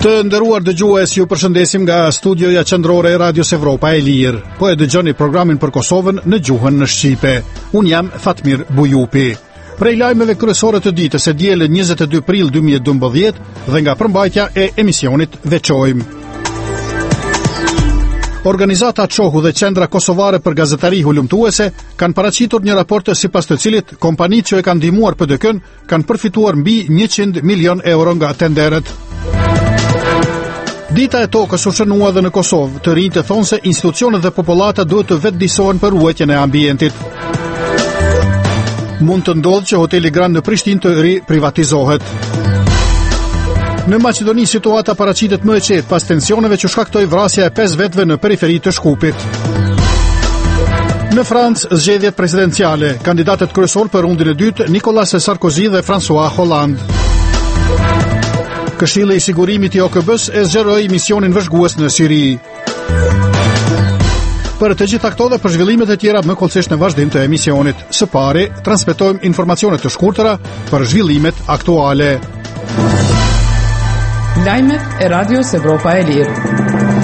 Të nderuar dëgjues, ju përshëndesim nga studioja qendrore e Radios Evropa e Lirë. Po e dëgjoni programin për Kosovën në gjuhën në shqipe. Unë jam Fatmir Bujupi. Prej lajmeve kryesore të ditës e dielën 22 prill 2012 dhe nga përmbajtja e emisionit veçojmë. Organizata Çohu dhe Qendra Kosovare për Gazetari Hulumtuese kanë paraqitur një raport sipas të cilit kompanitë që e kanë ndihmuar PDK-n kanë përfituar mbi 100 milion euro nga tenderet. Dita e tokës u shënua dhe në Kosovë, të rinjtë thonë se institucionet dhe populata duhet të vetëdijsohen për ruajtjen e ambientit. Mund të ndodhë që hoteli Grand në Prishtinë të riprivatizohet. Në Maqedoni situata paraqitet më e qetë pas tensioneve që shkaktoi vrasja e 5 vetëve në periferi të Shkupit. Në Francë, zgjedhjet presidenciale, kandidatët kryesor për rundin e dytë, Nicolas Sarkozy dhe François Hollande. Këshilli i sigurimit i OKB-s e zgjeroi misionin vëzhgues në Siri. Për të gjitha këto dhe për zhvillimet e tjera më kollësisht në vazhdim të emisionit. Së pari, transmetojmë informacione të shkurtëra për zhvillimet aktuale. Lajmet e Radios Evropa e Lirë.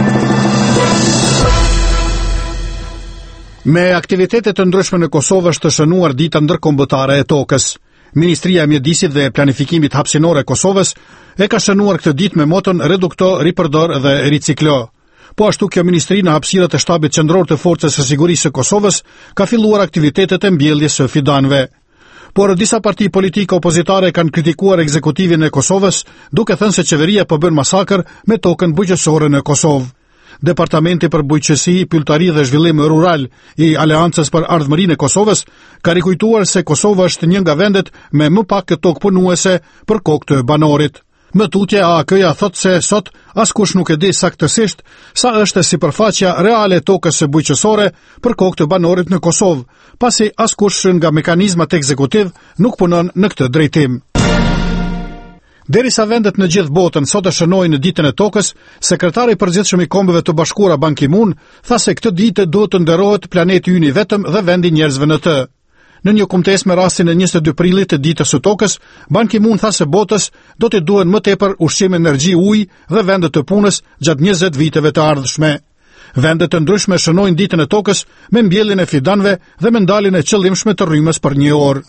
Me aktivitete të ndryshme në Kosovë është shënuar dita ndërkombëtare e tokës. Ministria e Mjedisit dhe Planifikimit Hapësinor e Kosovës e ka shënuar këtë ditë me moton redukto, ripërdor dhe riciklo. Po ashtu kjo ministri në hapësirët e shtabit qendror të Forcës së Sigurisë së Kosovës ka filluar aktivitetet e mbjelljes së fidanëve. Por disa parti politike opozitare kanë kritikuar ekzekutivin e Kosovës, duke thënë se qeveria po bën masakër me tokën bujqësore në Kosovë. Departamenti për Bujqësi, Pylltari dhe Zhvillim Rural i Aleancës për Ardhmërinë e Kosovës ka rikujtuar se Kosova është një nga vendet me më pak tokë punuese për kokë të banorit. Më tutje AAK-ja thot se sot askush nuk e di saktësisht sa është sipërfaqja reale e tokës së bujqësore për kokë të banorit në Kosovë, pasi askush nga mekanizmat ekzekutiv nuk punon në këtë drejtim. Derisa vendet në gjithë botën sot e shënojnë në ditën e tokës, sekretari i përgjithshëm i Kombeve të Bashkuara Ban Ki-moon tha se këtë ditë duhet të nderohet planeti ynë i vetëm dhe vendi njerëzve në të. Në një kumtesë me rastin e 22 prillit të ditës së tokës, Ban Ki-moon tha se botës do t'i duhen më tepër ushqim, energji, ujë dhe vende të punës gjatë 20 viteve të ardhshme. Vendet të ndryshme shënojnë ditën e tokës me mbjelljen e fidanëve dhe me ndaljen e qëllimshme të rrymës për 1 orë.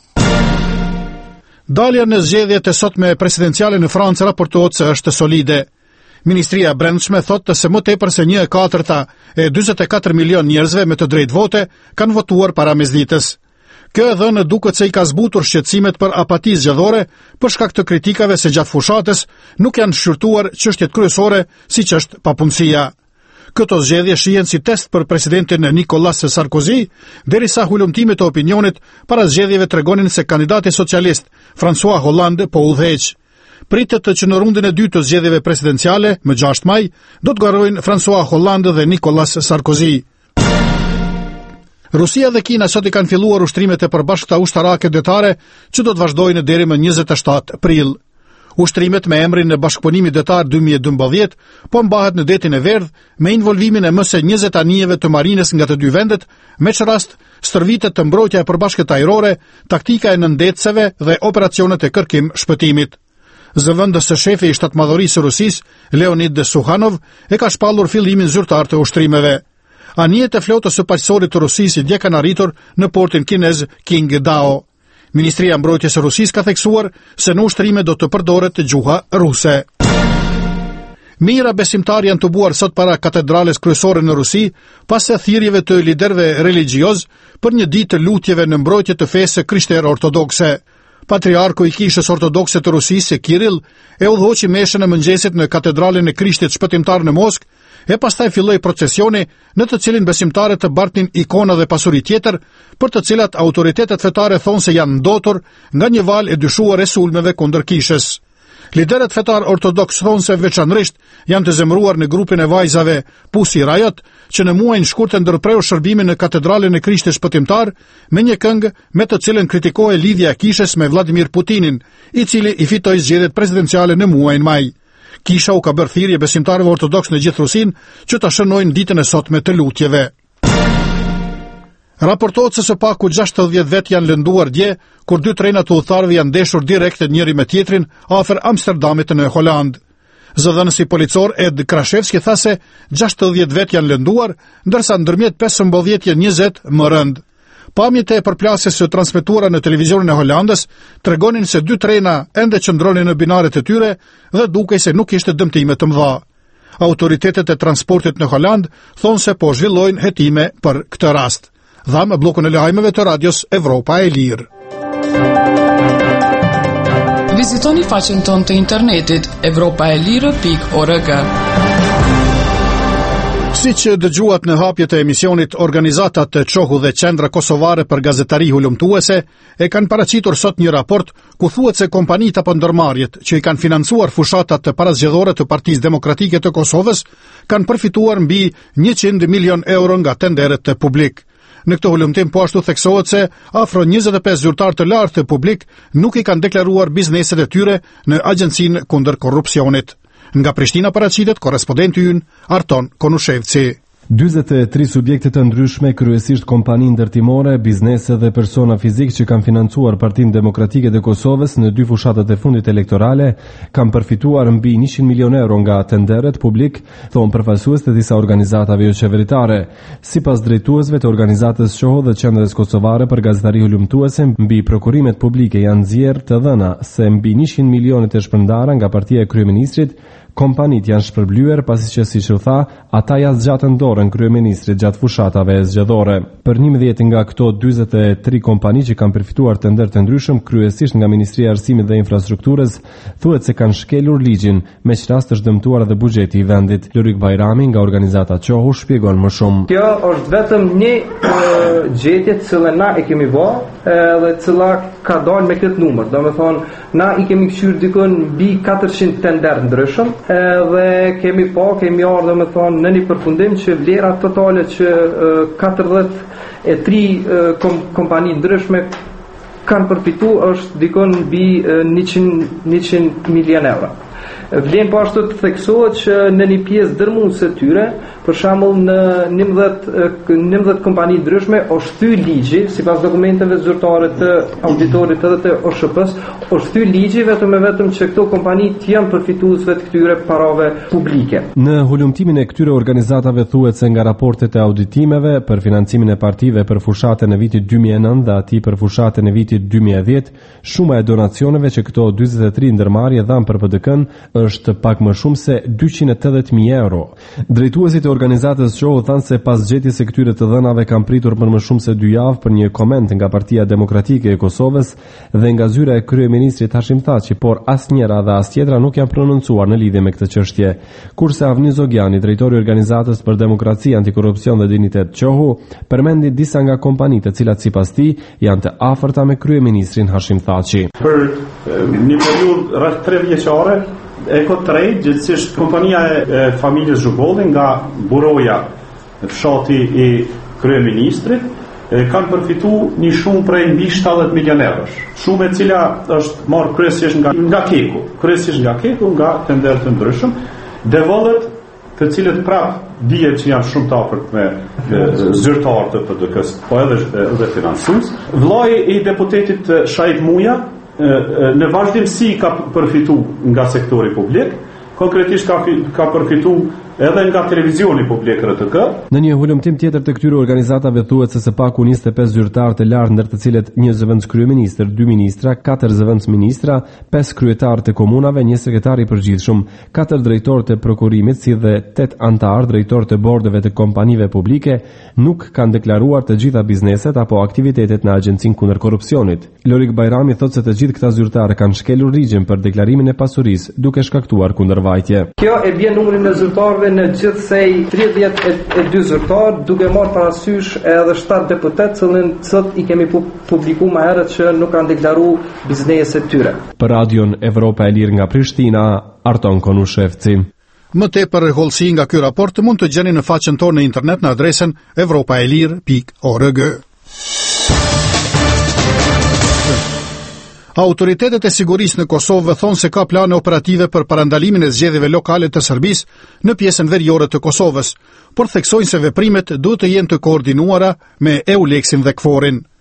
Dalja në zgjedhjet e sotme presidenciale në Francë raportohet se është solide. Ministria e Brendshme thotë se më tepër se 1/4 e 44 milion njerëzve me të drejtë vote kanë votuar para mesditës. Kjo e dhënë duket se i ka zbutur shqetësimet për apati zgjedhore për shkak të kritikave se gjatë fushatës nuk janë shqyrtuar çështjet kryesore siç është papunësia. Këto zgjedhje shihen si test për presidentin Nicolas Sarkozy, derisa hulumtimet e opinionit para zgjedhjeve tregonin se kandidati socialist François Hollande po udhëheq. Pritet që në rundin e dytë të zgjedhjeve presidenciale, më 6 maj, do të garojnë François Hollande dhe Nicolas Sarkozy. Rusia dhe Kina sot i kanë filluar ushtrimet e përbashkëta ushtarake detare që do të vazhdojnë deri më 27 prill. Ushtrimet me emrin e Bashkëpunimit Detar 2012 po mbahet në detin e Verdh me involvimin e më së 20 anijeve të marines nga të dy vendet, me çrast stërvitet të mbrojtja e përbashkët ajrore, taktika e nëndetëseve dhe operacionet e kërkim shpëtimit. Zëvendës së shefi i shtatmadhërisë së Rusisë, Leonid Suhanov, e ka shpallur fillimin zyrtar të ushtrimeve. Anijet e flotës së paqësorit të Rusisë dje kanë arritur në portin kinez Qingdao. Ministria e Mbrojtjes së Rusisë ka theksuar se në ushtrime do të përdoret gjuha ruse. Mijëra besimtarë janë tubuar sot para katedrales kryesore në Rusi, pas së thirrjeve të liderëve religjioz për një ditë të lutjeve në mbrojtje të fesë krishterë ortodokse. Patriarku i Kishës Ortodokse të Rusisë, Kirill, e udhëhoqi meshën e mëngjesit në katedralen e Krishtit Shpëtimtar në Moskë, e pastaj filloi procesioni në të cilin besimtarët të bartin ikona dhe pasuri tjetër, për të cilat autoritetet fetare thonë se janë ndotur nga një valë e dyshuar e sulmeve kundër Kishës. Liderët fetar ortodoks thonë se veçanërisht janë të zemëruar në grupin e vajzave Pussy Riot, që në muajin shkurt e ndërpreu shërbimin në katedralen e Krishtit Shpëtimtar me një këngë me të cilën kritikohej lidhja e Kishës me Vladimir Putinin, i cili i fitoi zgjedhjet presidenciale në muajin maj. Kisha u ka bërë thirrje besimtarëve ortodoks në gjithë Rusinë që ta shënojnë ditën e sotme të lutjeve. Raportohet se së paku 60 vet janë lënduar dje, kur 2 trena të udhëtarëve janë ndeshur direkt njëri me tjetrin afër Amsterdamit në Holand. Zëdhënësi policor Ed Krashevski tha se 60 vet janë lënduar, ndërsa ndërmjet 15 janë 20 më rënd. Pamjet e përplasjes së transmetuara në televizionin e Holandës tregonin se 2 trena ende qëndronin në binaret e tyre dhe dukej se nuk ishte dëmtime të mëdha. Autoritetet e transportit në Holand thonë se po zhvillojnë hetime për këtë rast. Dham bllokun e lajmeve të radios Evropa e Lirë. Vizitoni faqen tonë të internetit evropaelire.org. Si që dëgjuat në hapjet e emisionit, organizatat të Çohu dhe Qendra Kosovare për Gazetari Hulumtuese e kanë paraqitur sot një raport ku thuhet se kompanitë apo ndërmarrjet që i kanë financuar fushatat të parazgjedhore të Partisë Demokratike të Kosovës kanë përfituar mbi 100 milion euro nga tenderet të publik. Në këtë hulumtim po ashtu theksohet se afro 25 zyrtar të lartë të publik nuk i kanë deklaruar bizneset e tyre në Agjencinë kundër korrupsionit. Nga Prishtina paraqitet korrespondenti ynë Arton Konushevci. 43 subjekte të ndryshme, kryesisht kompani ndërtimore, biznese dhe persona fizik që kanë financuar Partinë Demokratike të Kosovës në 2 fushatat e fundit elektorale, kanë përfituar mbi 100 milion euro nga tenderet publik, thonë përfaqësues të disa organizatave jo qeveritare. Sipas drejtuesve të organizatës Çohu dhe Qendrës Kosovare për Gazetari Hulumtuese, mbi prokurimet publike janë nxjerrë të dhëna se mbi 100 milionet e shpërndara nga partia e kryeministrit, kompanit janë shpërblyer pasi që, siç u tha, ata ja zgjatën dorën kryeministrit gjatë fushatave zgjedhore. Për 11 nga këto 43 kompani që kanë përfituar tender të ndryshëm, kryesisht nga Ministria e Arsimit dhe Infrastrukturës, thuhet se kanë shkelur ligjin, me që rast është dëmtuar edhe buxheti i vendit. Lorik Bajrami nga organizata Çohu shpjegon më shumë. Kjo është vetëm një gjetje që na e kemi vënë dhe cila ka dalë me këtë numër. Domethënë, na i kemi kthyer dikon mbi 400 tender ndryshëm dhe kemi ardhur me thonë në një përfundim që vlera totale që 43 kompani ndryshme kanë përfituar është dikon mbi 100 milion euro. Vlen po ashtu të theksohet që në një pjesë dërmuese tyre, për shembull në 19 kompani ndryshme është thyr ligji, sipas dokumenteve zyrtare të auditorit edhe të OSHP-s, është thyr ligji vetëm që këto kompani të janë përfituesve të këtyre parave publike. Në hulumtimin e këtyre organizatave thuhet se nga raportet e auditimeve për financimin e partive për fushatën e vitit 2009 dhe ati për fushatën e vitit 2010, shuma e donacioneve që këto 43 ndërmarrje dhanë për PDK-n është pak më shumë se 280.000 euro. Drejtuesit e organizatës Çohu thanë se pas gjetjes së këtyre të dhënave kanë pritur për më shumë se 2 javë për një koment nga Partia Demokratike e Kosovës dhe nga zyra e kryeministrit Hashim Thaçi, por asnjëra dhe as tjetra nuk janë prononcuar në lidhje me këtë çështje. Kurse Avni Zogjani, drejtori i organizatës për demokraci, antikorrupsion dhe dinjitet Çohu, përmendi disa nga kompanitë të cilat sipas tij janë të afërta me kryeministrin Hashim Thaçi. Për një periudhë rreth 3 vjeçare Ecotrade, gjithsesi kompania e familjes Zhugolli nga buroja fshati i kryeministrit, kanë përfituar një shumë prej mbi 70 milion eurosh. Shumë e cila është marrë kryesisht nga Keku, nga tender të ndryshëm, devollet të cilët prap dihet që janë shumë të afërt me zyrtarë të PDK-s, po edhe financues. Vllai i deputetit Shahid Muja në vazhdimsi ka përfitu nga sektori publik, konkretisht ka përfitu edhe nga televizioni publik RTK. Në një hulumtim tjetër të këtyre organizatave thuhet se së paku 25 zyrtarë të lartë, ndër të cilët 1 zëvendës kryeministër, 2 ministra, 4 zëvendës ministra, 5 kryetarë të komunave, 1 sekretar i përgjithshëm, 4 drejtorë të prokurimit, si dhe 8 antarë drejtorë të bordeve të kompanive publike nuk kanë deklaruar të gjitha bizneset apo aktivitetet në Agjencinë kundër korrupsionit. Lorik Bajrami thotë se të gjithë këta zyrtarë kanë shkelur ligjin për deklarimin e pasurisë, duke shkaktuar kundërvajtje. Kjo e bie numrin e zyrtarëve në gjithsej 32 zyrtar, duke marrë parasysh edhe 7 deputet, cilën sot i kemi publikuar më herët që nuk kanë deklaruar bizneset tyre. Për Radion Evropa e Lirë nga Prishtina, Arton Konushevci. Më tepër hollësi nga ky raport mund të gjeni në faqen tonë në internet në adresën evropaelir.org. Autoritetet e sigurisë në Kosovë thonë se ka plane operative për parandalimin e zgjedhjeve lokale të Serbisë në pjesën veriore të Kosovës, por theksojnë se veprimet duhet të jenë të koordinuara me EULEX-in dhe KFOR-in.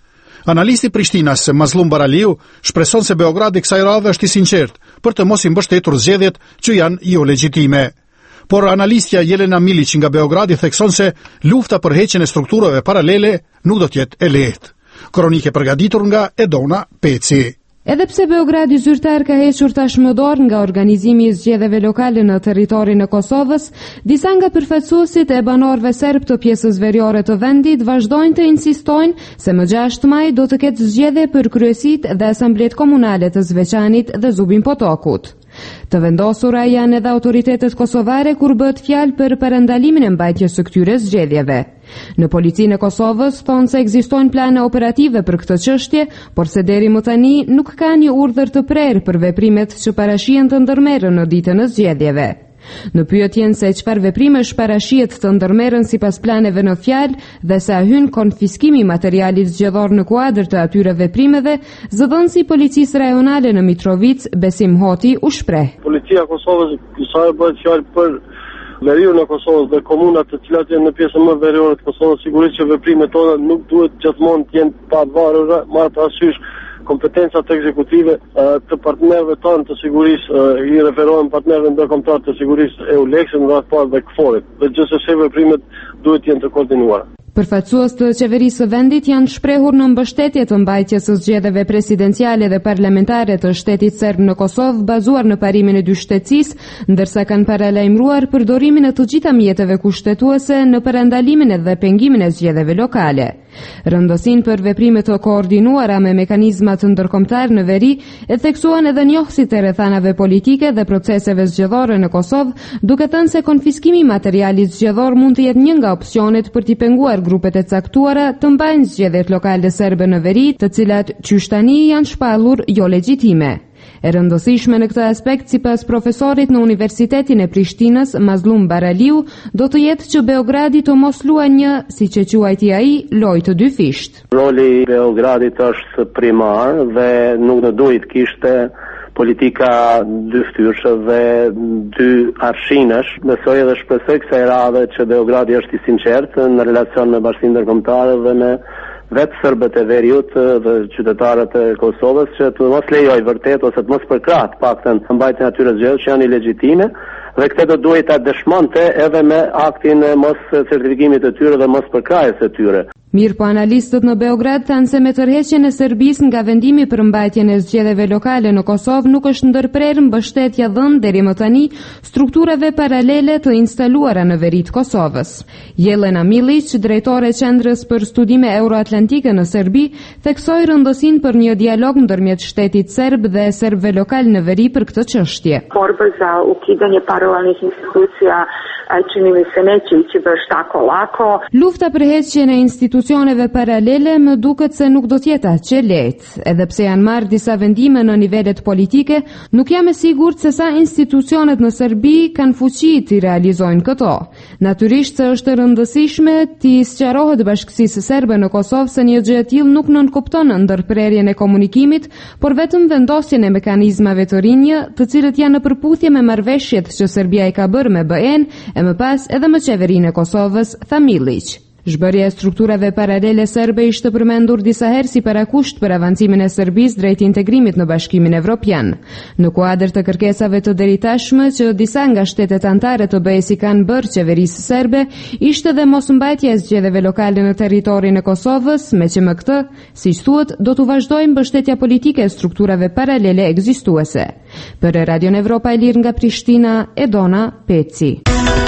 Analisti Prishtinas Mazlum Baraliu shpreson se Beogradi kësaj radhe është i sinqert për të mos i mbështetur zgjedhjet që janë jo legjitime. Por analistja Jelena Milic nga Beogradi thekson se lufta për heqjen e strukturave paralele nuk do të jetë e lehtë. Kronike përgatitur nga Edona Peci. Edhe pse Beogradi zyrtar ka hequr tashmë dorë nga organizimi i zgjedhjeve lokale në territorin e Kosovës, disa nga përfaqësuesit e banorëve serb të pjesës veriore të vendit vazhdojnë të insistojnë se më 6 maj do të ketë zgjedhje për kryesitë dhe asamblet komunale të Zveçanit dhe Zubin Potokut. Të vendosura janë edhe autoritetet kosovare kur bëhet fjalë për parandalimin e mbajtjes së këtyre zgjedhjeve. Në policinë e Kosovës thonë se ekzistojnë plane operative për këtë çështje, por se deri më tani nuk ka një urdhër të prerë për veprimet që parashihen të ndërmerren në ditën e zgjedhjeve. Në pyetjen se çfarë veprimesh parashihet të ndërmerren sipas planeve në fjalë dhe sa hyn konfiskimi i materialit zgjedhor në kuadër të atyre veprimeve, zëdhënësi i policisë rajonale në Mitrovic, Besim Hoti, u shpreh. Policia e Kosovës sa bëhet fjalë për veriun e Kosovës dhe komunat të cilat janë në pjesën më veriore të Kosovës, sigurisht që veprimet tona nuk duhet gjithmonë të jenë pa varur, marrë parasysh kompetencat ekzekutive të partnerëve tonë të sigurisë, i referohen partnerëve ndërkombëtar të sigurisë EULEX-it në radhë parë dhe KFOR-it, dhe gjithsesi veprimet duhet jenë të koordinuara. Përfaqësues të qeverisë së vendit janë shprehur në mbështetje të mbajtjes së zgjedhjeve presidenciale dhe parlamentare të shtetit serb në Kosovë bazuar në parimin e dy shtetësisë, ndërsa kanë paralajmëruar përdorimin e të gjitha mjeteve kushtetuese në parandalimin dhe pengimin e zgjedhjeve lokale. Rëndësinë për veprime të koordinuara me mekanizma të ndërkombëtar në veri e theksuan edhe njohësit e rrethanave politike dhe proceseve zgjedhore në Kosovë, duke thënë se konfiskimi i materialit zgjedhor mund të jetë një nga opsionet për t'i penguar grupet e caktuara të mbajnë zgjedhjet lokale serbe në veri, të cilat qysh tani janë shpallur jo legjitime. E rëndësishme në këtë aspekt, sipas profesorit në Universitetin e Prishtinës, Mazlum Baraliu, do të jetë që Beogradi të mos luajë një, siç e quajti ai, lojë të dy fisht. Roli i Beogradit është primar dhe nuk do duhet kishte politika dy fytyrshë dhe dy arshinesh. Besoj dhe shpresoj kësaj radhe që Beogradi është i sinqert në relacion me Bashkinë Ndërkombëtare dhe me vetë serbët e veriut dhe qytetarët e Kosovës që të mos lejoj vërtet ose të mos përkratë paktën mbajtjen e atyre zgjedhjeve që janë ilegjitime, dhe këtë do duhet ta dëshmonte edhe me aktin e mos certifikimit të tyre dhe mos përkrahjes së tyre. Mirë po analistët në Beograd thanë se me tërheqjen e Serbisë nga vendimi për mbajtjen e zgjedhjeve lokale në Kosovë nuk është ndërprerë mbështetja dhënë deri më tani strukturave paralele të instaluara në veri të Kosovës. Jelena Milic, drejtore e Qendrës për Studime Euroatlantike në Serbi, theksoi rëndësinë për një dialog ndërmjet shtetit serb dhe serbëve lokal në veri për këtë çështje. Borba za ukidanje paralelnih institucija čini mi se neće ići baš tako lako. Lufta për heqjen e institucioneve paralele më duket se nuk do të jetë aq e lehtë, edhe pse janë marrë disa vendime në nivelet politike, nuk jam e sigurt se sa institucionet në Serbi kanë fuqi të realizojnë këto. Natyrisht se është e rëndësishme të sqarohet Bashkisë serbe në Kosovë se një gjë e tillë nuk nënkupton ndërprerjen e komunikimit, por vetëm vendosjen e mekanizmave të rinj, të cilët janë në përputhje me marrëveshjet që Serbia i ka bërë me BE-n e më pas edhe me qeverinë e Kosovës, tha Milic. Zhbërja e strukturave paralele serbe ishte përmendur disa herë si parakusht për avancimin e Serbisë drejt integrimit në Bashkimin Evropian. Në kuadër të kërkesave të deritashme që disa nga shtetet anëtare të BE-s kanë bërë qeverisë serbe, ishte dhe mosmbajtja e zgjedhjeve lokale në territorin e Kosovës, me që më këtë, siç thuhet, do të vazhdojë mbështetja politike e strukturave paralele ekzistuese. Për Radion Evropa e Lirë nga Prishtina, Edona Peci.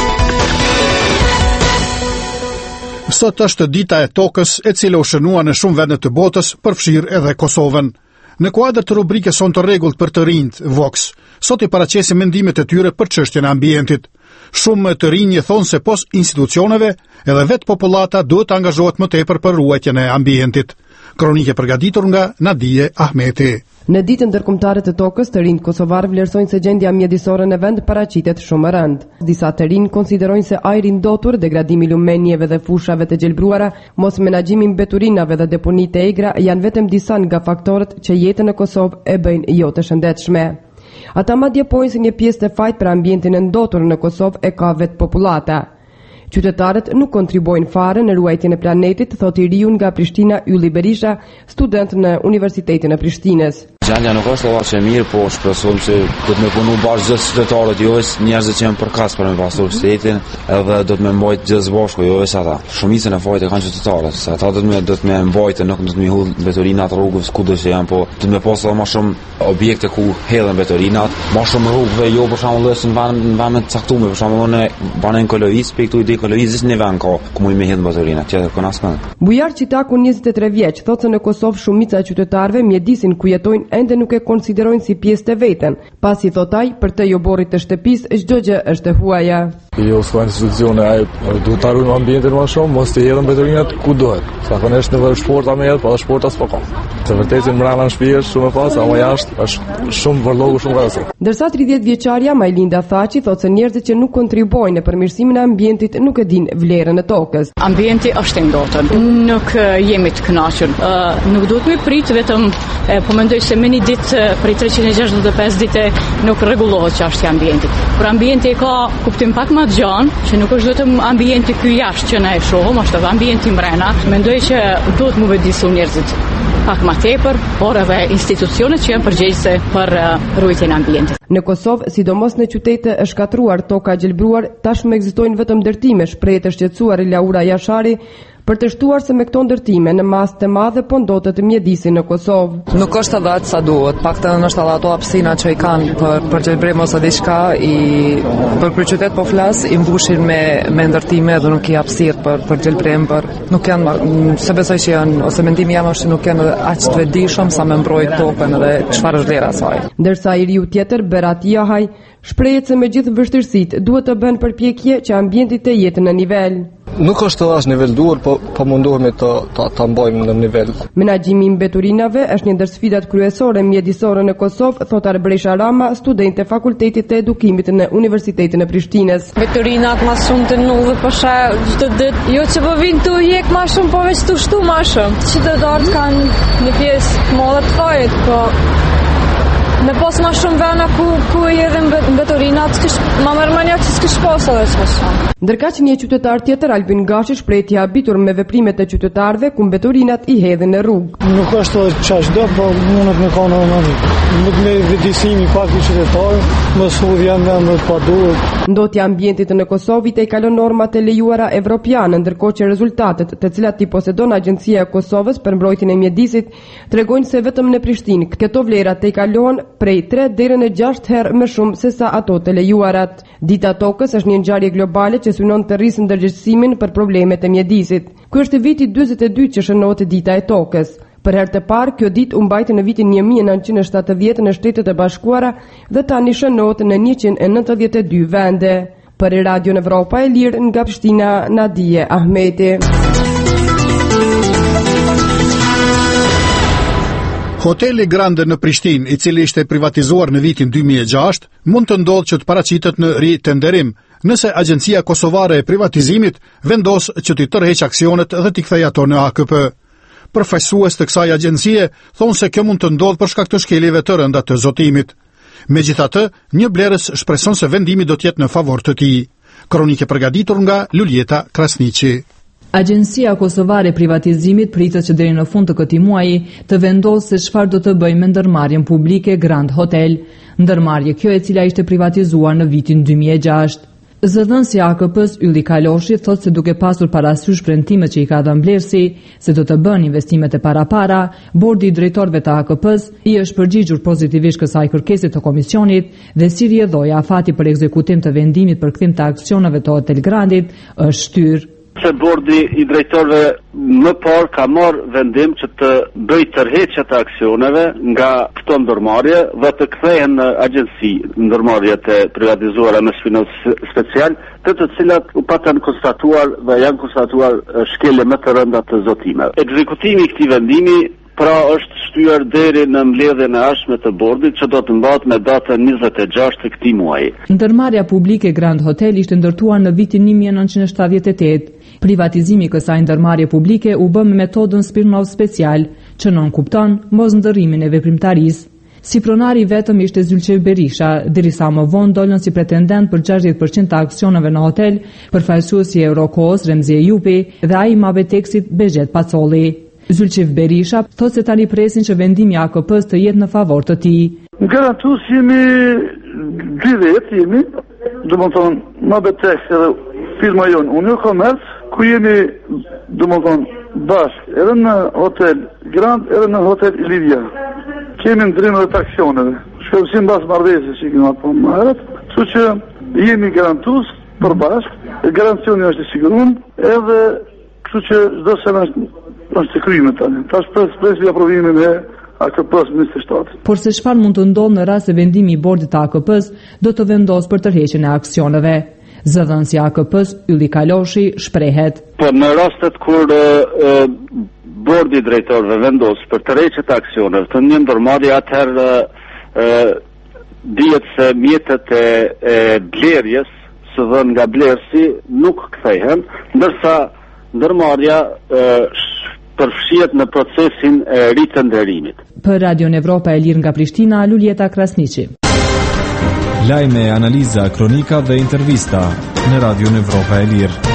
Sot është dita e tokës, e cila u shënua në shumë vende të botës, përfshirë edhe Kosovën. Në kuadër të rubrikës Son të rregullt për të rinjt, Vox, sot i paraqesim mendimet e tyre për çështjen e ambientit. Shumë të rinj thonë se pos institucioneve, edhe vetë popullata duhet të angazhohet më tepër për ruajtjen e ambientit. Kronike përgatitur nga Nadije Ahmeti. Në ditën ndërkombëtare të tokës, të rinjt kosovarë vlerësojnë se gjendja mjedisore në vend paraqitet shumë rënd. Disa të rinj konsiderojnë se ajri ndotur, degradimi i lumenjeve dhe fushave të gjelbruara, mos menaxhimi i mbeturinave dhe deponitë e egra janë vetëm disa nga faktorët që jetën në Kosovë e bëjnë jo të shëndetshme. Ata madje pojnë se një pjesë të fajt për ambientin e ndotur në Kosovë e ka vetë popullata. Qytetarët nuk kontribuojnë fare në ruajtjen e planetit, thotë i riu nga Prishtina Ylli Berisha, student në Universitetin e Prishtinës. Gjendja nuk është ola që e mirë, po shpresojmë që do të me punu bashkë gjithë qytetarët, jo veç njerëzit që janë përkas për me pasur shtetin, edhe do të me mbajtë gjithë bashku, jo veç ata. Shumicën e fajt e kanë qytetarët, se ata do të me mbajtë, nuk do të me hudhë betorinat rrugës kudo që janë, po do të me pasur më shumë objekte ku hedhen betorinat, më shumë rrugëve, jo për shembull në vende të caktuara, për shembull në banën Kolovis, pe këtu ide Kolovis në vend ka ku mund me hedhë betorinat, tjetër kon askënd. Bujar Çitaku 23 vjeç thotë se në Kosovë shumica e qytetarëve mjedisin ku jetojnë ende nuk e konsiderojnë si pjesë të veten, pasi thotaj për të joborrit të shtëpisë çdo gjë është e huaja. Jo, s'ka institucione, duhet ta ruajmë ambientin më shumë, mos të hedhën betorinat ku duhet. Zakonisht në sporta më hedh, po sporta s'po ka. Të vërtetë mbrana në shtëpi është shumë e pastë, ama jashtë është shumë vërllogu shumë rëndësishëm. Ndërsa 30 vjeçaria Majlinda Thaçi thotë se njerëzit që nuk kontribuojnë në përmirësimin e ambientit nuk e dinë vlerën e tokës. Ambienti është i ndotën, nuk jemi të kënaqur. Nuk duhet me prit vetëm, po mendoj se me një ditë për 365 ditë nuk rregullohet çështja e ambientit. Por ambienti ka kuptim pak më të gjanë, që nuk është vetëm ambienti ky jashtë që na e shohim, është edhe ambienti mbrana. Mendoj që duhet mu vëdësu njerëzit pak më tepër, por edhe institucionet që janë përgjegjëse për ruajtjen e ambientit. Në Kosovë, sidomos në qytete e shkatruar, toka gjelbruar, tashmë ekzistojnë vetëm ndërtime, shpreh të shqetësuar Laura Jashari, për të shtuar se me këto ndërtime në masë të madhe po ndotet mjedisi në Kosovë. Nuk është edhe aq sa duhet, paktën është edhe ato hapësina që i kanë për gjelbrim ose diçka, për qytet po flas, i mbushin me ndërtime dhe nuk i hapësirë për gjelbrim, nuk janë, se besoj që janë, ose mendimi jam është që nuk janë aq të vetëdijshëm sa me mbrojtë tokën edhe çfarë është vlera e saj. Ndërsa i riu tjetër Berat Jahaj shprehet se me gjithë vështirësitë duhet të bën përpjekje që ambienti të jetë në nivel. Nuk është as nivel duhur, po mundohemi ta mbajmë në nivel. Menaxhimi i mbeturinave është një ndër sfidat kryesore mjedisore në Kosovë, thot Arbresha Rama, student e Fakultetit të Edukimit në Universitetin e Prishtinës. Mbeturinat më shumë të nullë, po sheh çdo ditë, jo që po vinë tu hjek më shumë, po veç tu shtu më shumë. Qytetarët kanë një pjesë të madhe të fajit, po me pas ma shumë vena ku i edhe mbetorinat, ma mërmënja që s'kish pas edhe që shumë. Ndërka që një qytetar tjetër, Albin Gashi, shpreh i habitur me veprimet e qytetarëve ku mbetorinat i hedhin në rrugë. Nuk është çdo, po mundet me kanë nuk me vëdësimi pak i qytetarëve, mos hudhja me pa duhet. Ndotja e ambientit në Kosovë i kalon normat e lejuara evropiane, ndërkohë që rezultatet, të cilat i posedon Agjencia e Kosovës për mbrojtjen e mjedisit, tregojnë se vetëm në Prishtinë këto vlera të kalon prej 3 deri në 6 herë më shumë se sa ato të lejuarat. Dita tokës është një ngjarje globale që synon të rrisë ndërgjegjësimin për problemet e mjedisit. Ky është viti 42 që shënohet dita e tokës. Për herë të parë, kjo ditë u mbajti në vitin 1970 në Shtetet e Bashkuara dhe tani shënohet në 192 vende. Për Radio Evropa e Lirë nga Prishtina, Nadije Ahmeti. Hoteli Grande në Prishtinë, i cili ishte privatizuar në vitin 2006, mund të ndodhë që të paraqitet në ritenderim, nëse Agjencia Kosovare e Privatizimit vendos që t'i tërheq aksionet dhe t'i kthejë ato në AKP. Përfaqësues të kësaj agjencie thonë se kjo mund të ndodhë për shkak të shkeljeve të rënda të zotimit. Megjithatë, një blerës shpreson se vendimi do të jetë në favor të tij. Kronike përgatitur nga Luljeta Krasniqi. Agjencia Kosovare e Privatizimit pritet që deri në fund të këtij muaji të vendosë se çfarë do të bëjë me ndërmarrjen publike Grand Hotel, ndërmarrje kjo e cila ishte privatizuar në vitin 2006. Zëdhënësi i AKP-s Ylli Kaloshi thotë se duke pasur parasysh premtimet që i ka dhënë Blersi se do të bën investimet e para, bordi i drejtorëve të AKP-s i është përgjigjur pozitivisht kësaj kërkese të komisionit dhe si rrjedhoi afati për ekzekutim të vendimit për kthim të aksioneve të Hotel Grandit është shtyrë. Se bordi i drejtorëve më parë ka marrë vendim që të bëjë tërheqje të aksioneve nga këto ndërmarrje dhe të kthehen në agjenci ndërmarrjet e privatizuara me financë special, të cilat u patën konstatuar dhe janë konstatuar shkelje më të rënda të zotimeve. Ekzekutimi i këtij vendimi pra është shtyer deri në mbledhjen e ardhshme të bordit që do të mbahet me datën 26 të këtij muaji. Ndërmarrja publike Grand Hotel ishte ndërtuar në vitin 1978. Privatizimi i kësaj ndërmarrje publike u bë me metodën spin-off special, që non kupton mos ndërrimin e veprimtarisë. Si pronari vetëm ishte Zylqef Berisha, derisa më vonë dolën si pretendent për 60% të aksioneve në hotel, përfaqësuesi i Eurokos Remzi Ejupi dhe ai i Mabeteksit Bezhet Pacolli. Zylqef Berisha thotë se tani presin që vendimi i AKP-s të jetë në favor të tij. Garantues jemi 2 vjet jemi, domethënë Mabetek edhe firma jonë Unio Komerc, ku jemi domethënë bashkë edhe në hotel Grand edhe në hotel Ilivia. Kemi ndrim edhe të aksioneve. Shkëlqim mbas marrëveshjes që kemi apo më herët, kështu që jemi garantues për bashkë, garancioni është i siguruar edhe kështu që çdo sena është të kryme tani. Tash presim aprovimin e AKP-s Ministri i Shtetit. Por se çfarë mund të ndodhë në rast se vendimi i bordit të AKP-s do të vendosë për tërheqjen e aksioneve? Zëdhënësi i AKP-s Ylli Kaloshi shprehet. Po në rastet kur bordi i drejtorëve vendos për tërheqje të aksioneve të një ndërmarrje, atëherë dihet se mjetet e blerjes së dhënë nga blerësi nuk kthehen, ndërsa ndërmarrja përfshihet në procesin e ritënderimit. Për Radion Evropa e Lirë nga Prishtina, Luljeta Krasniqi. Lajme, analiza, kronika dhe intervista në Radion Evropa e Lirë.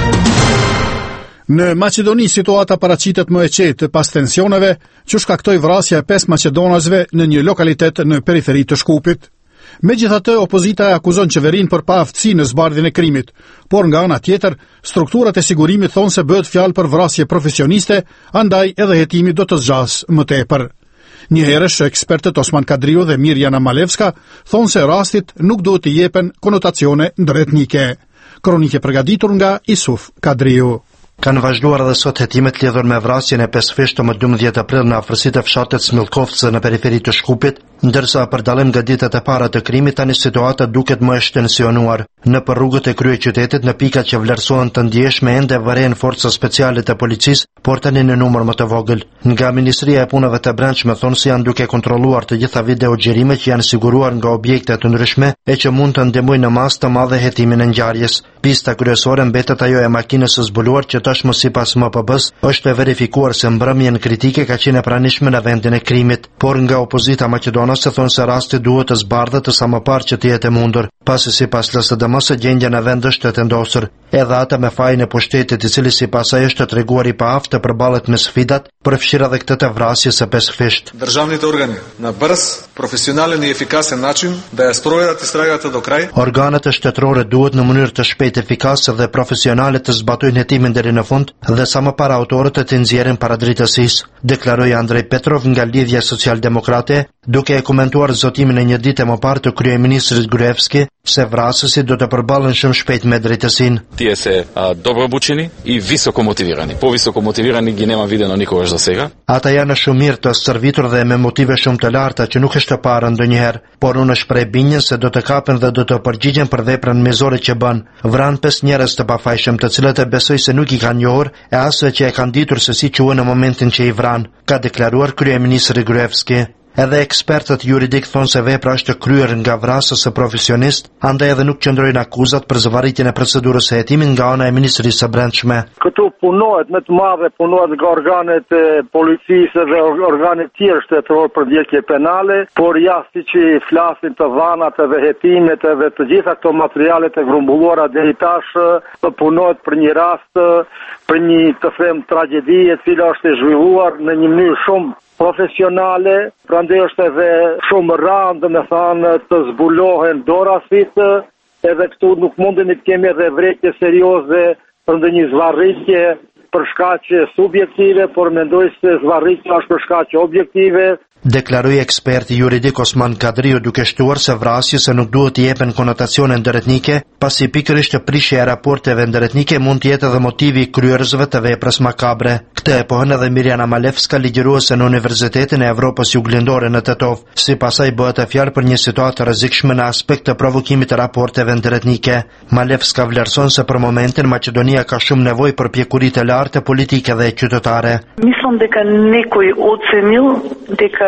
Në Maqedoni situata paraqitet më e qetë pas tensioneve që shkaktoi vrasja e 5 maqedonasve në një lokalitet në periferi të Shkupit. Megjithatë, opozita e akuzon qeverinë për paaftësi në zbardhjen e krimit, por nga ana tjetër, strukturat e sigurimit thonë se bëhet fjalë për vrasje profesioniste, andaj edhe hetimi do të zgjas më tepër. Njëherësh ekspertët Osman Kadriu dhe Mirjana Malevska thonë se rastit nuk duhet të jepen konotacione ndëretnike. Kronike përgatitur nga Isuf Kadriu. Kanë vazhduar edhe sot hetimet lidhur me vrasjen e 5 fishtë më 12 aprill në afërsitë e fshatit Smilkovcë në periferi të Shkupit, ndërsa për dallim nga ditët e para të krimit tani situata duket më e shtensionuar. Në për rrugët e kryeqytetit, në pikat që vlerësohen të ndjeshme ende vëren forca speciale të policisë, por tani në numër më të vogël. Nga Ministria e Punëve të Brendshme thonë se janë duke kontrolluar të gjitha videogjerimet që janë siguruar nga objekte të ndryshme e që mund të ndihmojnë në masë të madhe hetimin e ngjarjes. Pista kryesore mbetet ajo e makinës së zbuluar që tashmë sipas MPB-s është e verifikuar se mbrëmjen kritike ka qenë e pranishme në vendin e krimit, por nga opozita maqedonase thonë se rasti duhet të zbardhet sa më parë që të jetë e mundur, pasi sipas LSDM-s gjendja në vend është e vendosur. Edhe ata me fajin e pushtetit i cili sipas saj është treguar i paaftë të përballet me sfidat, përfshirë edhe këtë të vrasjes së 5 fishtë. Държавните органи на бърз, професионален и ефикасен начин да я спроведат истрагата до край. Organet shtetërore duhet në mënyrë të shpejtë, efikase dhe profesionale të zbatojnë hetimin deri në fund dhe sa më parë autorët të nxjerrin para drejtësisë, deklaroi Andrej Petrov nga Lidhja Socialdemokrate, duke e komentuar zotimin e një dite më parë të kryeministrit Gruevski se vrasësit do të përballen shumë shpejt me drejtësinë. Тие се добро обучени и високо мотивирани. По-високо мотивирани ги нема видено никогаш за сега. Ata janë shumë mirë të stërvitur dhe me motive shumë të larta që nuk është të parë ndonjëherë, por unë shpreh binjen se do të kapen dhe do të përgjigjen për veprën mizore që bën. Vran 5 njerëz të pafajshëm, të cilët e besoj se nuk i kanë njohur e as që e kanë ditur se si quhen në momentin që i vran, ka deklaruar kryeministri Gruevski. Edhe ekspertët juridik thonë se vepra është kryer nga vrasës së profesionist, andaj edhe nuk qëndrojnë akuzat për zvarritjen e procedurës së hetimit nga ana e Ministrisë së Brendshme. Këtu punohet me të madhe, punohet nga organet e policisë dhe organet tjerë shtetëror për ndjekje penale, por jashtë që flasin të dhanat edhe hetimet edhe të gjitha këto materialet e grumbulluara deri tash, punohet për një rast, për një të them tragjedi e cila është e zhvilluar në një mënyrë shumë profesionale, prandaj është edhe shumë rëndë me thanë të zbulohen dorasit, edhe këtu nuk mundemi të kemi edhe vrejtje serioze për ndonjë zvarritje për shkaqe subjektive, por mendoj se zvarritja është për shkaqe objektive. Deklaroi eksperti juridik Osman Kadriu, duke shtuar se vrasjes nuk duhet të jepen konotacione ndërretnike, pasi pikërisht prishja e raporteve ndërretnike mund të jetë edhe motivi i kryerësve të veprës makabre. Këtë e pohën edhe Mirjana Malevska, ligjëruese në Universitetin e Evropës Juglindore në Tetov. Sipas saj bëhet fjalë për një situatë rrezikshme në aspekt të provokimit të raporteve ndërretnike. Malevska vlerëson se për momentin Maqedonia ka shumë nevojë për pjekuri të lartë politike dhe qytetare. Mislim дека некој оценил дека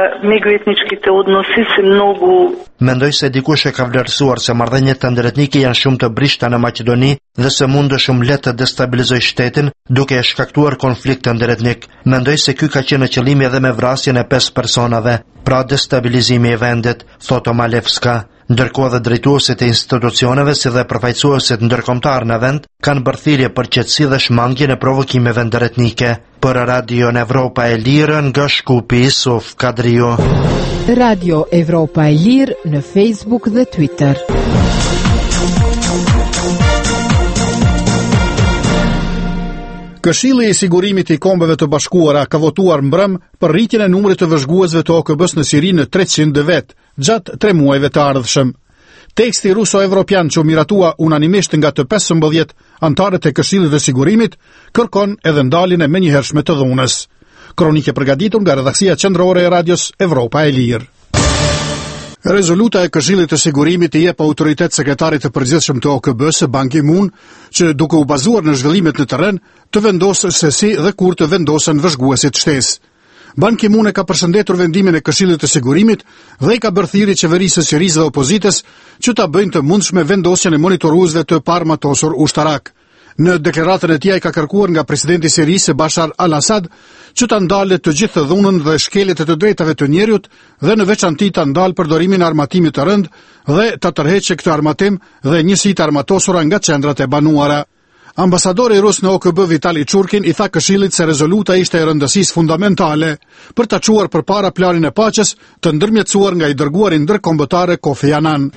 međuetničkите odnosi se mnogo. Mendoj se dikush e ka vlerësuar se marrëdhëniet ndërretnike janë shumë të brishta në Maqedoni dhe se mund shumë lehtë të destabilizojë shtetin duke e shkaktuar konflikt ndërretnik. Mendoj se ky ka qenë qëllimi edhe me vrasjen e 5 personave, pra destabilizimi i vendit, thot Omalevska. Ndërkohë dhe drejtuesit e institucioneve si dhe përfaqësuesit ndërkombëtar në vend kanë bërthirrje për qetësi dhe shmangjen e provokimeve ndërretnike. Për Radio Evropa e Lirë nga Shkupi, Yusuf Kadriu. Radio Evropa e Lirë në Facebook dhe Twitter. Këshilli i Sigurimit i Kombeve të Bashkuara ka votuar mbrëm për rritjen e numrit të vëzhguesve të OKB-s në Siri në 300 vet gjatë 3 muajve të ardhshëm. Teksti ruso-evropian që u miratua unanimisht nga të 15 antarët e Këshillit të Sigurimit kërkon edhe ndaljen e menjëhershme të dhunës. Kronike përgatitur nga redaksia qendrore e Radios Evropa e Lirë. Rezoluta e Këshillit të Sigurimit i jep autoritet sekretarit të përgjithshëm të OKB-s, Ban Ki-moon, që duke u bazuar në zhvillimet në terren, të vendosë se si dhe kur të vendosen vëzhguesit shtesë. Ban Ki-moon e ka përshëndetur vendimin e Këshillit të Sigurimit dhe i ka bërë thirrje qeverisë së Sirisë dhe opozitës që ta bëjnë të mundshme vendosjen e monitoruesve të parmatosur ushtarak. Në deklaratën e tij ka kërkuar nga presidenti i Sirisë Bashar al-Assad që ta ndalë të gjithë dhunën dhe shkeljet e të drejtave të njerëzit dhe në veçanti ta ndalë përdorimin e armatimit të rënd dhe ta tërheqë këtë armatim dhe njësitë armatosura nga qendrat e banuara. Ambasadori rus në OKB Vitali Churkin i tha Këshillit se rezoluta ishte e rëndësisë fundamentale për ta çuar përpara planin e paqes të ndërmjetësuar nga i dërguari ndërkombëtare Kofi Annan.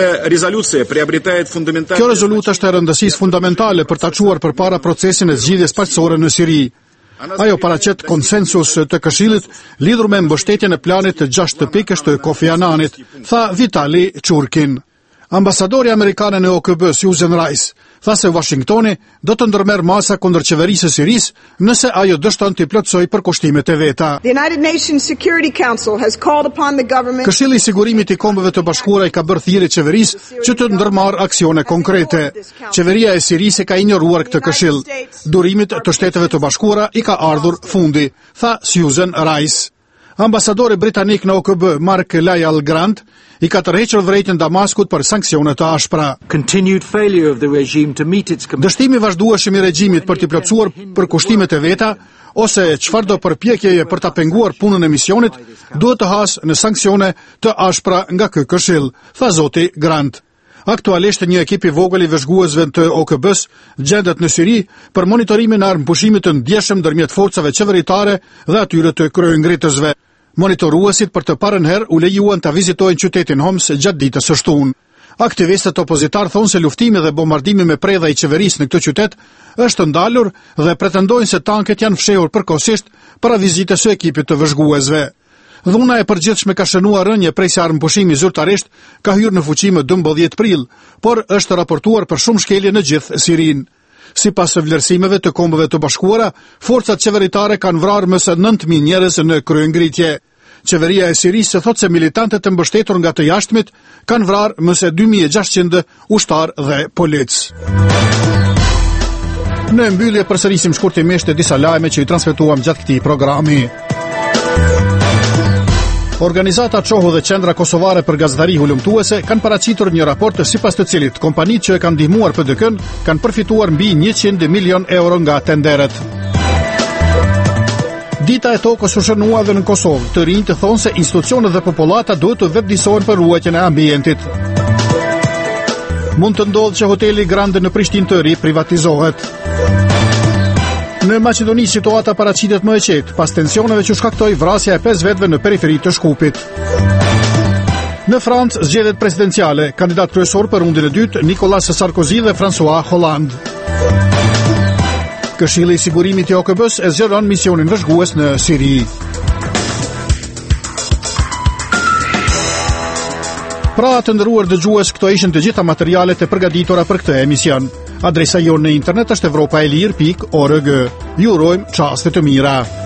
Kjo rezolutë është e rëndësisë fundamentale për ta çuar përpara procesin e zgjidhjes paqësore në Siri. Ajo paraqet konsensus të Këshillit lidhur me mbështetjen e planit të 6 pikësh të Kofi Annanit, tha Vitali Churkin. Ambasadori amerikan në OKB Susan Rice tha se Washingtoni do të ndërmerr masa kundër qeverisë së Sirisë nëse ajo dështon të plotësojë përkushtimet e veta. Këshilli i Sigurimit i Kombeve të Bashkuara i ka bërë thirrje qeverisë që të ndërmarrë aksione konkrete. Qeveria e Sirisë ka injoruar këtë këshill. Durimit të Shteteve të Bashkuara i ka ardhur fundi, tha Susan Rice. Ambasadori britanik në OKB, Mark Lyall Grant, i ka tërhequr vërejtjen Damaskut për sanksione të ashpra. Dështimi vazhdueshëm i regjimit për të plotësuar përkushtimet e veta ose çfarëdo përpjekjeje për ta penguar punën e misionit duhet të hasë në sanksione të ashpra nga ky këshill, tha zoti Grant. Aktualisht një ekip i vogël i vëzhguesve të OKB-s gjendet në Siri për monitorimin e armëpushimit të ndjeshëm ndërmjet forcave qeveritare dhe atyre të kryengritësve. Monitoruesit për të parën herë u lejuan të vizitojnë qytetin Homs gjatë ditës së shtunë. Aktivistët opozitar thonë se luftimi dhe bombardimi me predha i qeverisë në këtë qytet është ndalur dhe pretendojnë se tanket janë fshehur përkohësisht para vizitës së ekipit të vëzhguesve. Dhuna e përgjithshme ka shënuar rënje prej se armëpushimi zyrtarisht ka hyrë në fuqi më 12 prill, por është raportuar për shumë shkelje në gjithë Sirinë. Sipas vlerësimeve të Kombeve të Bashkuara, forcat qeveritare kanë vrarë më së 9.000 njerëz në kryengritje. Qeveria e Sirisë thot se militantët e mbështetur nga të jashtëmit kanë vrarë më së 2600 ushtar dhe polic. Në mbyllje përsërisim shkurtimisht disa lajme që i transmetuam gjatë këtij programi. Organizata Çohu dhe Qendra Kosovare për Gazetari Hulumtuese kanë paraqitur një raport sipas të cilit kompanitë që e kanë ndihmuar PDK-n kanë përfituar mbi 100 milion euro nga tenderet. Dita e tokës u shënua edhe në Kosovë. Të rinjtë thonë se institucionet dhe popullata duhet të vetëdijsohen për ruajtjen e ambientit. Mund të ndodhë që hoteli Grande në Prishtinë të ri privatizohet. Në Maqedoni situata paraqitet më e qetë, pas tensioneve që shkaktoi vrasja e 5 vetëve në periferi të Shkupit. Në Francë zgjedhjet presidenciale, kandidat kryesor për rundin e dytë Nicolas Sarkozy dhe François Hollande. Këshilli i Sigurimit i OKB-s e zgjeron misionin vëzhgues në Siri. Pra të nderuar dëgjues, këto ishin të gjitha materialet e përgatitura për këtë emision. Adresa jonë në internet është europaelir.org. Ju urojmë çaste të mira.